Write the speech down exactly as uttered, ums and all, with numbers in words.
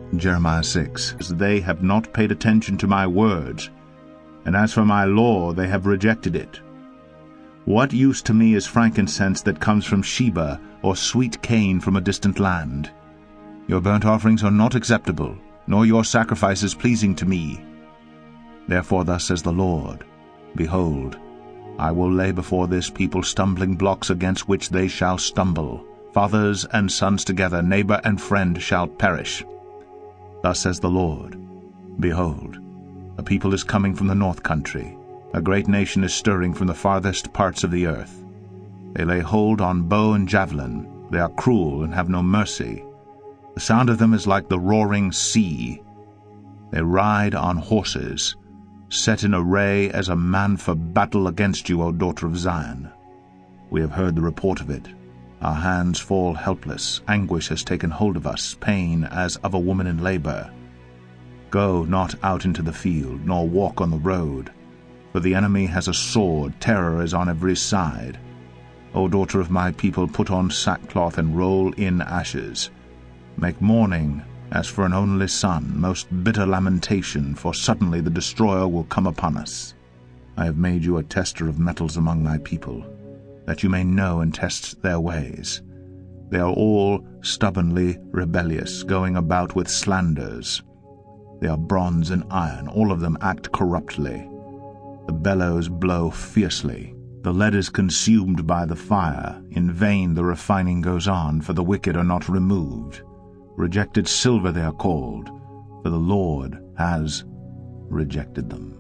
Jeremiah six. They have not paid attention to my words, and as for my law they have rejected it. What use to me is frankincense that comes from Sheba, or sweet cane from a distant land? Your burnt offerings are not acceptable, nor your sacrifices pleasing to me. Therefore thus says the Lord, Behold, I will lay before this people stumbling blocks against which they shall stumble. Fathers and sons together, neighbor and friend, shall perish. Thus says the Lord, Behold, a people is coming from the north country. A great nation is stirring from the farthest parts of the earth. They lay hold on bow and javelin. They are cruel and have no mercy. The sound of them is like the roaring sea. They ride on horses, set in array as a man for battle against you, O daughter of Zion. We have heard the report of it. Our hands fall helpless. Anguish has taken hold of us, pain as of a woman in labor. Go not out into the field, nor walk on the road, for the enemy has a sword, terror is on every side. O daughter of my people, put on sackcloth and roll in ashes. Make mourning as for an only son, most bitter lamentation, for suddenly the destroyer will come upon us. I have made you a tester of metals among my people, that you may know and test their ways. They are all stubbornly rebellious, going about with slanders. They are bronze and iron, all of them act corruptly. The bellows blow fiercely. The lead is consumed by the fire. In vain the refining goes on, for the wicked are not removed. Rejected silver they are called, for the Lord has rejected them.